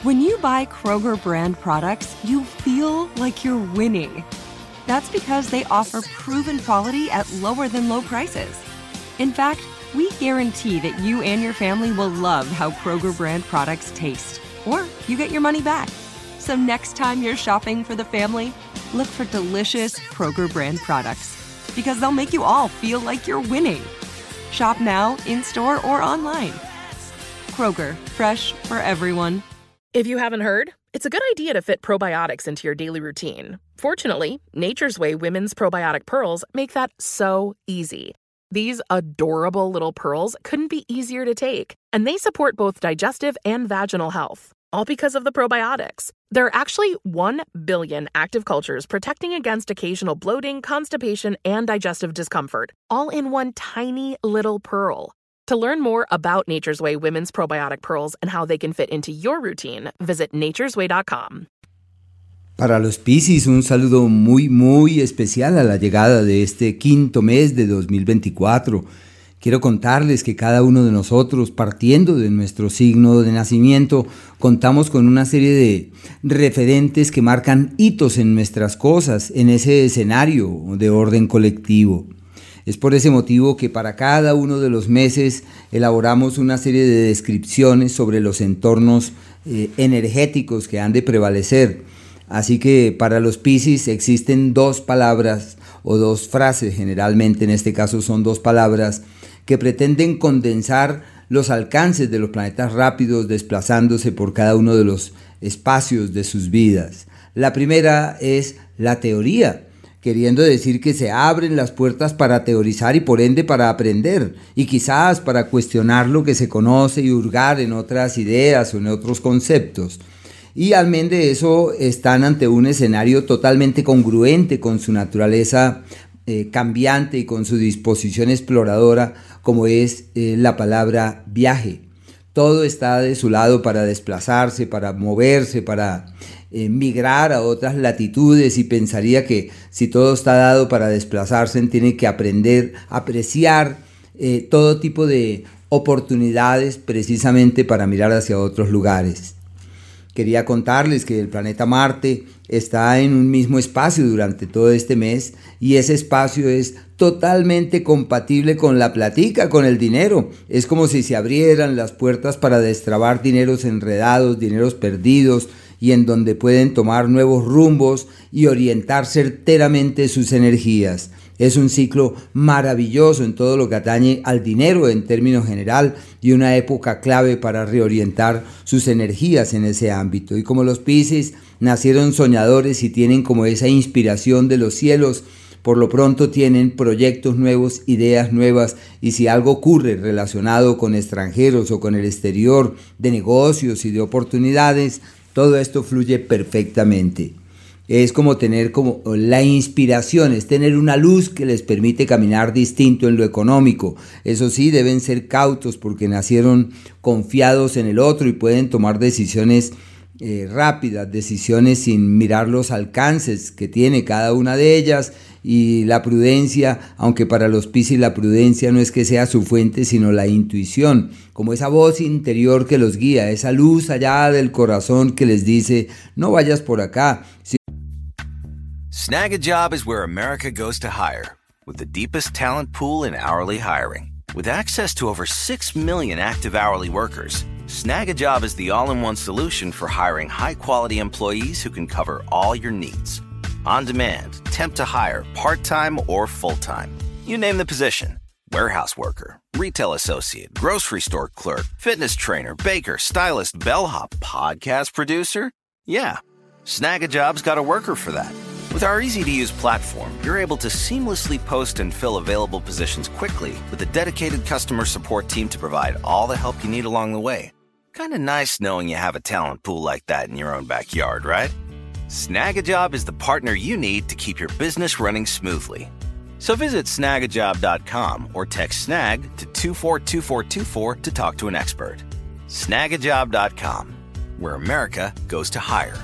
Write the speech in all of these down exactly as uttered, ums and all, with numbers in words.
When you buy Kroger brand products, you feel like you're winning. That's because they offer proven quality at lower than low prices. In fact, we guarantee that you and your family will love how Kroger brand products taste, or you get your money back. So next time you're shopping for the family, look for delicious Kroger brand products, because they'll make you all feel like you're winning. Shop now, in-store, or online. Kroger, fresh for everyone. If you haven't heard, it's a good idea to fit probiotics into your daily routine. Fortunately, Nature's Way Women's Probiotic Pearls make that so easy. These adorable little pearls couldn't be easier to take, and they support both digestive and vaginal health, all because of the probiotics. There are actually one billion active cultures protecting against occasional bloating, constipation, and digestive discomfort, all in one tiny little pearl. To learn more about Nature's Way Women's Probiotic Pearls and how they can fit into your routine, visit nature's way dot com. Para los Piscis, un saludo muy, muy especial a la llegada de este quinto mes de dos mil veinticuatro. Quiero contarles que cada uno de nosotros, partiendo de nuestro signo de nacimiento, contamos con una serie de referentes que marcan hitos en nuestras cosas, en ese escenario de orden colectivo. Es por ese motivo que para cada uno de los meses elaboramos una serie de descripciones sobre los entornos eh, energéticos que han de prevalecer. Así que para los Piscis existen dos palabras o dos frases, generalmente en este caso son dos palabras, que pretenden condensar los alcances de los planetas rápidos desplazándose por cada uno de los espacios de sus vidas. La primera es la teoría, queriendo decir que se abren las puertas para teorizar y por ende para aprender, y quizás para cuestionar lo que se conoce y hurgar en otras ideas o en otros conceptos. Y al menos de eso están ante un escenario totalmente congruente con su naturaleza eh, cambiante y con su disposición exploradora, como es eh, la palabra viaje. Todo está de su lado para desplazarse, para moverse, para eh, migrar a otras latitudes, y pensaría que si todo está dado para desplazarse, tiene que aprender a apreciar eh, todo tipo de oportunidades precisamente para mirar hacia otros lugares. Quería contarles que el planeta Marte está en un mismo espacio durante todo este mes, y ese espacio es totalmente compatible con la platica, con el dinero. Es como si se abrieran las puertas para destrabar dineros enredados, dineros perdidos, y en donde pueden tomar nuevos rumbos y orientar certeramente sus energías. Es un ciclo maravilloso en todo lo que atañe al dinero en términos general, y una época clave para reorientar sus energías en ese ámbito. Y como los Piscis nacieron soñadores y tienen como esa inspiración de los cielos, por lo pronto tienen proyectos nuevos, ideas nuevas, y si algo ocurre relacionado con extranjeros o con el exterior, de negocios y de oportunidades, todo esto fluye perfectamente. Es como tener como la inspiración, es tener una luz que les permite caminar distinto en lo económico. Eso sí, deben ser cautos porque nacieron confiados en el otro y pueden tomar decisiones eh, rápidas, decisiones sin mirar los alcances que tiene cada una de ellas. Y la prudencia, aunque para los Piscis la prudencia no es que sea su fuente, sino la intuición, como esa voz interior que los guía, esa luz allá del corazón que les dice, no vayas por acá. Snag a Job is where America goes to hire, with the deepest talent pool in hourly hiring. With access to over six million active hourly workers, Snag a Job is the all-in-one solution for hiring high-quality employees who can cover all your needs. On demand, temp to hire, part-time or full-time. You name the position. Warehouse worker, retail associate, grocery store clerk, fitness trainer, baker, stylist, bellhop, podcast producer. Yeah, Snag a Job's got a worker for that. With our easy-to-use platform, you're able to seamlessly post and fill available positions quickly with a dedicated customer support team to provide all the help you need along the way. Kinda nice knowing you have a talent pool like that in your own backyard, right? Snag a Job is the partner you need to keep your business running smoothly. So visit snag a job dot com or text SNAG to two four two four two four to talk to an expert. snag a job dot com, where America goes to hire.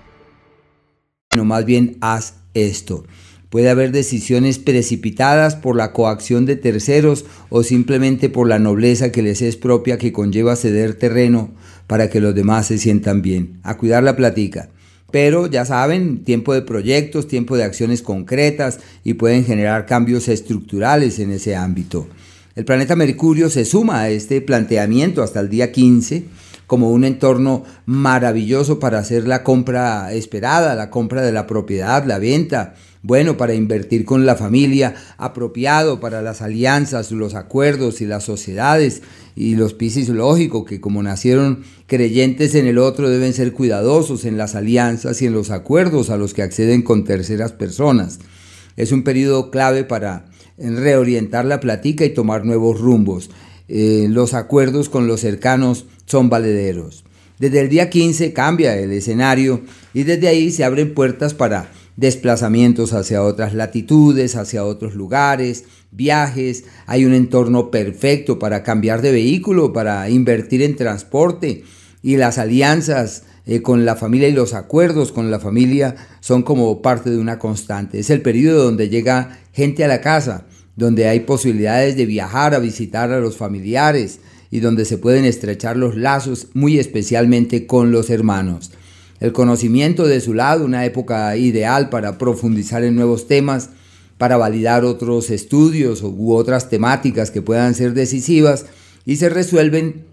No, más bien haz esto. Puede haber decisiones precipitadas por la coacción de terceros o simplemente por la nobleza que les es propia, que conlleva ceder terreno para que los demás se sientan bien. A cuidar la platica. Pero ya saben, tiempo de proyectos, tiempo de acciones concretas y pueden generar cambios estructurales en ese ámbito. El planeta Mercurio se suma a este planteamiento hasta el día quince como un entorno maravilloso para hacer la compra esperada, la compra de la propiedad, la venta, bueno, para invertir con la familia, apropiado para las alianzas, los acuerdos y las sociedades. Y los Piscis, lógico, que como nacieron creyentes en el otro, deben ser cuidadosos en las alianzas y en los acuerdos a los que acceden con terceras personas. Es un periodo clave para reorientar la plática y tomar nuevos rumbos. Eh, los acuerdos con los cercanos son valederos. Desde el día quince cambia el escenario y desde ahí se abren puertas para desplazamientos hacia otras latitudes, hacia otros lugares, viajes. Hay un entorno perfecto para cambiar de vehículo, para invertir en transporte, y las alianzas eh, con la familia y los acuerdos con la familia son como parte de una constante. Es el periodo donde llega gente a la casa, donde hay posibilidades de viajar a visitar a los familiares y donde se pueden estrechar los lazos, muy especialmente con los hermanos. El conocimiento de su lado, una época ideal para profundizar en nuevos temas, para validar otros estudios u otras temáticas que puedan ser decisivas, y se resuelven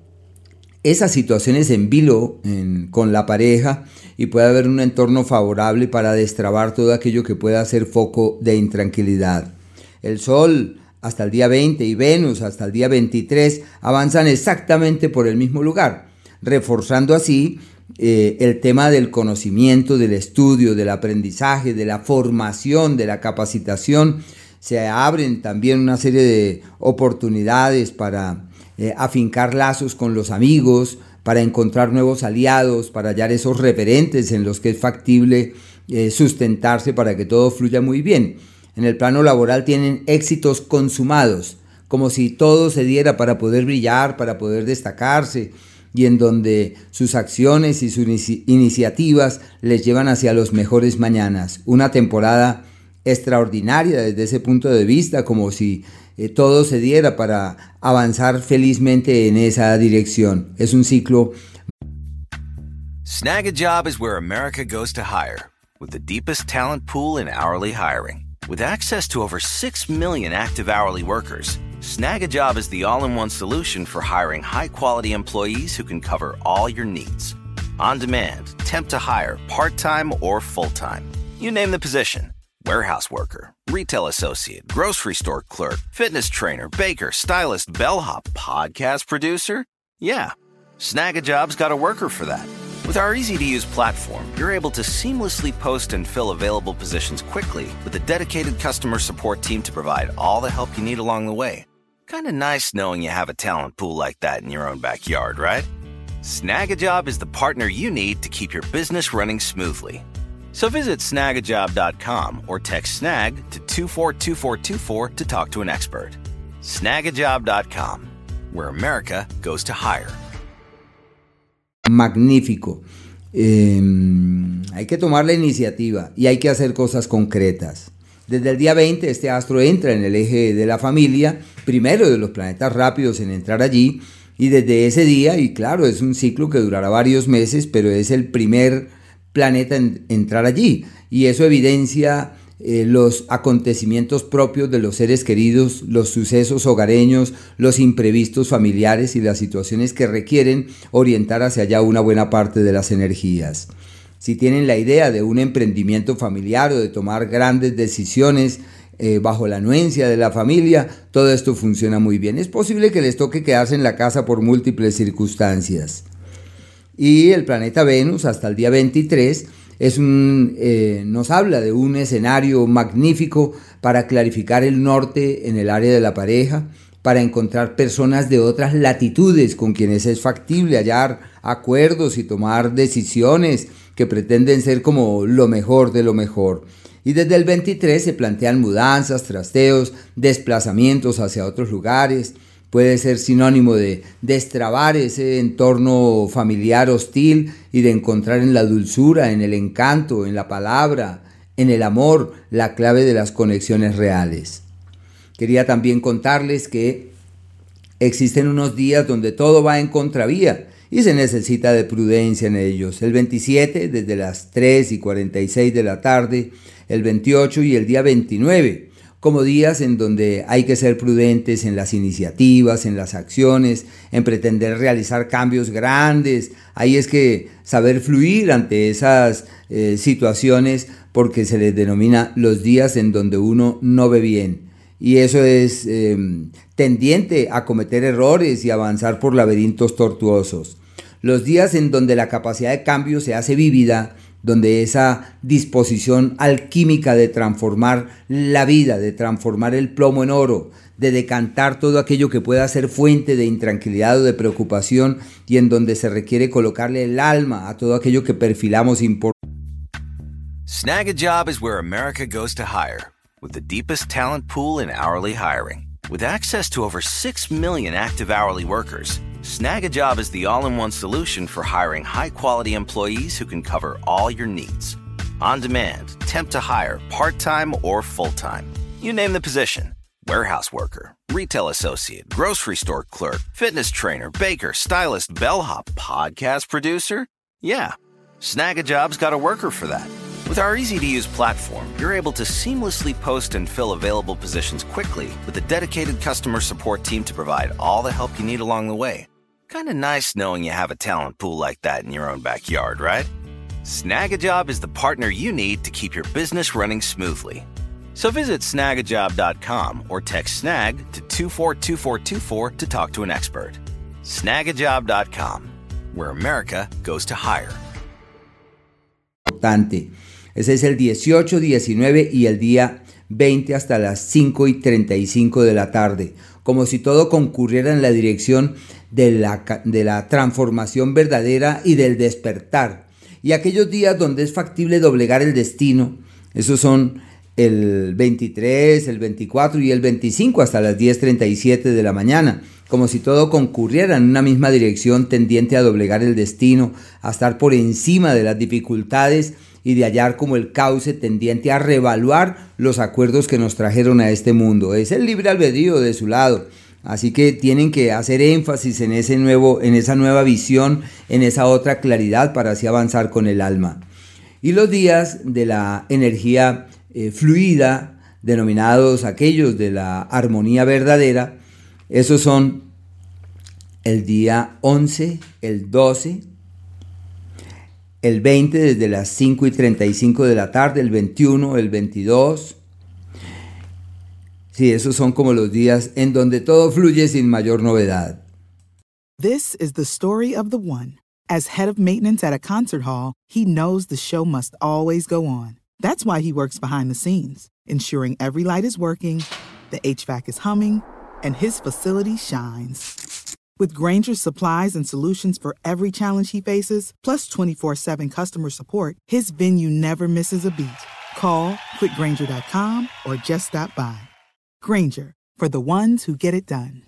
esas situaciones en vilo en, con la pareja, y puede haber un entorno favorable para destrabar todo aquello que pueda ser foco de intranquilidad. El Sol hasta el día veinte y Venus hasta el día veintitrés avanzan exactamente por el mismo lugar, reforzando así eh, el tema del conocimiento, del estudio, del aprendizaje, de la formación, de la capacitación. Se abren también una serie de oportunidades para eh, afincar lazos con los amigos, para encontrar nuevos aliados, para hallar esos referentes en los que es factible eh, sustentarse para que todo fluya muy bien. En el plano laboral tienen éxitos consumados, como si todo se diera para poder brillar, para poder destacarse, y en donde sus acciones y sus inici- iniciativas les llevan hacia los mejores mañanas. Una temporada extraordinaria desde ese punto de vista, como si eh, todo se diera para avanzar felizmente en esa dirección. Es un ciclo. Snag a Job is where America goes to hire, with the deepest talent pool in hourly hiring. With access to over six million active hourly workers, Snag a Job is the all-in-one solution for hiring high-quality employees who can cover all your needs. On demand, temp to hire, part-time or full-time. You name the position. Warehouse worker, retail associate, grocery store clerk, fitness trainer, baker, stylist, bellhop, podcast producer. Yeah, Snag a Job's got a worker for that. With our easy-to-use platform, you're able to seamlessly post and fill available positions quickly with a dedicated customer support team to provide all the help you need along the way. Kind of nice knowing you have a talent pool like that in your own backyard, right? Snag a Job is the partner you need to keep your business running smoothly. So visit snag a job dot com or text SNAG to two four two four two four to talk to an expert. snag a job dot com, where America goes to hire. Magnífico. Eh, hay que tomar la iniciativa y hay que hacer cosas concretas. Desde el día veinte este astro entra en el eje de la familia, primero de los planetas rápidos en entrar allí, y desde ese día, y claro, es un ciclo que durará varios meses, pero es el primer planeta en entrar allí, y eso evidencia eh, los acontecimientos propios de los seres queridos, los sucesos hogareños, los imprevistos familiares y las situaciones que requieren orientar hacia allá una buena parte de las energías. Si tienen la idea de un emprendimiento familiar o de tomar grandes decisiones eh, bajo la anuencia de la familia, todo esto funciona muy bien. Es posible que les toque quedarse en la casa por múltiples circunstancias. Y el planeta Venus hasta el día veintitrés es un, eh, nos habla de un escenario magnífico para clarificar el norte en el área de la pareja, para encontrar personas de otras latitudes con quienes es factible hallar acuerdos y tomar decisiones que pretenden ser como lo mejor de lo mejor. Y desde el veintitrés se plantean mudanzas, trasteos, desplazamientos hacia otros lugares. Puede ser sinónimo de destrabar ese entorno familiar hostil y de encontrar en la dulzura, en el encanto, en la palabra, en el amor, la clave de las conexiones reales. Quería también contarles que existen unos días donde todo va en contravía y se necesita de prudencia en ellos. El veintisiete desde las tres y cuarenta y seis de la tarde, el veintiocho y el día veintinueve, como días en donde hay que ser prudentes en las iniciativas, en las acciones, en pretender realizar cambios grandes. Ahí es que saber fluir ante esas eh, situaciones, porque se les denomina los días en donde uno no ve bien. Y eso es eh, tendiente a cometer errores y avanzar por laberintos tortuosos. Los días en donde la capacidad de cambio se hace vívida, donde esa disposición alquímica de transformar la vida, de transformar el plomo en oro, de decantar todo aquello que pueda ser fuente de intranquilidad o de preocupación, y en donde se requiere colocarle el alma a todo aquello que perfilamos importante. Snag a Job is where America goes to hire, with the deepest talent pool in hourly hiring. With access to over six million active hourly workers, Snag a Job is the all-in-one solution for hiring high-quality employees who can cover all your needs. On demand, temp to hire, part-time or full-time. You name the position. Warehouse worker, retail associate, grocery store clerk, fitness trainer, baker, stylist, bellhop, podcast producer. Yeah, Snag a Job's got a worker for that. With our easy-to-use platform, you're able to seamlessly post and fill available positions quickly with a dedicated customer support team to provide all the help you need along the way. Kinda nice knowing you have a talent pool like that in your own backyard, right? Snag a Job is the partner you need to keep your business running smoothly. So visit snag a job dot com or text SNAG to two four two four two four to talk to an expert. snag a job dot com, where America goes to hire. Ese es el dieciocho, diecinueve y el día veinte hasta las cinco y treinta y cinco de la tarde, como si todo concurriera en la dirección de la, de la transformación verdadera y del despertar. Y aquellos días donde es factible doblegar el destino, esos son el veintitrés, el veinticuatro y el veinticinco hasta las diez treinta y siete de la mañana, como si todo concurriera en una misma dirección tendiente a doblegar el destino, a estar por encima de las dificultades y de hallar como el cauce tendiente a reevaluar los acuerdos que nos trajeron a este mundo. Es el libre albedrío de su lado, así que tienen que hacer énfasis en ese nuevo, en esa nueva visión, en esa otra claridad para así avanzar con el alma. Y los días de la energía eh, fluida, denominados aquellos de la armonía verdadera, esos son el día once, el doce, el veinte desde las cinco y treinta y cinco de la tarde, el veintiuno, el veintidós. Sí, esos son como los días en donde todo fluye sin mayor novedad. This is the story of the one. As head of maintenance at a concert hall, he knows the show must always go on. That's why he works behind the scenes, ensuring every light is working, the H V A C is humming, and his facility shines. With Grainger's supplies and solutions for every challenge he faces, plus twenty-four seven customer support, his venue never misses a beat. Call quick grainger dot com or just stop by. Grainger, for the ones who get it done.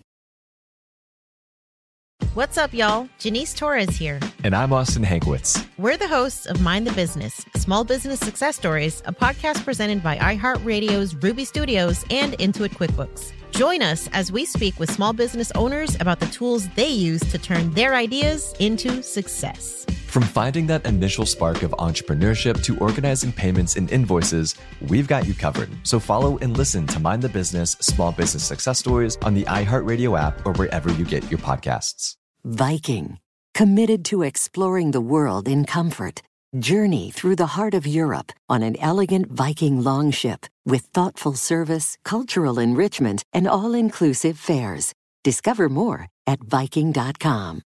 What's up, y'all? Janice Torres here. And I'm Austin Hankwitz. We're the hosts of Mind the Business, Small Business Success Stories, a podcast presented by iHeartRadio's Ruby Studios and Intuit QuickBooks. Join us as we speak with small business owners about the tools they use to turn their ideas into success. From finding that initial spark of entrepreneurship to organizing payments and invoices, we've got you covered. So follow and listen to Mind the Business, Small Business Success Stories on the iHeartRadio app or wherever you get your podcasts. Viking, committed to exploring the world in comfort. Journey through the heart of Europe on an elegant Viking longship with thoughtful service, cultural enrichment, and all-inclusive fares. Discover more at viking dot com.